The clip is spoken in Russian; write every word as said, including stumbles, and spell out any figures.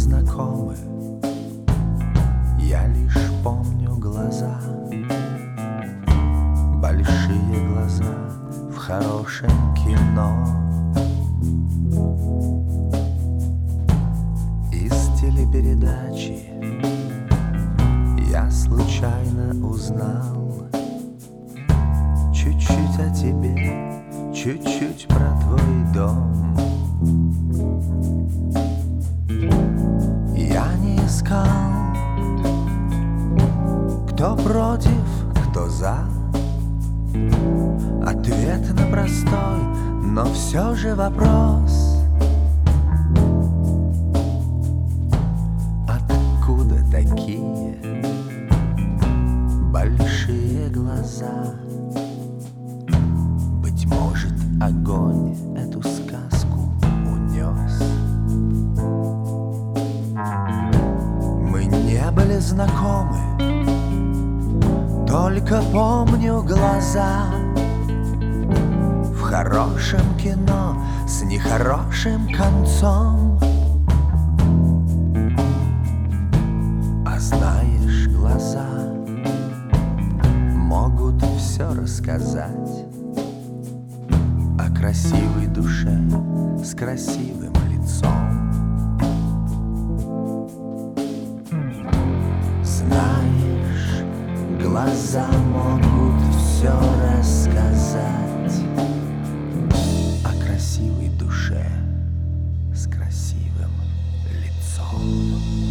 знакомы, я лишь помню глаза, большие глаза в хорошем кино. Из телепередачи я случайно узнал чуть-чуть о тебе, чуть-чуть про твой дом. Я не искал, кто против, кто за, ответ на простой, но все же вопрос: откуда такие большие глаза? Быть может, огонь эту сказку унес. Мы не были знакомы, только помню глаза в хорошем кино с нехорошим концом. А знаешь, глаза могут все рассказать о красивой душе с красивым лицом. Знаешь, глаза могут все рассказать о красивой душе с красивым лицом.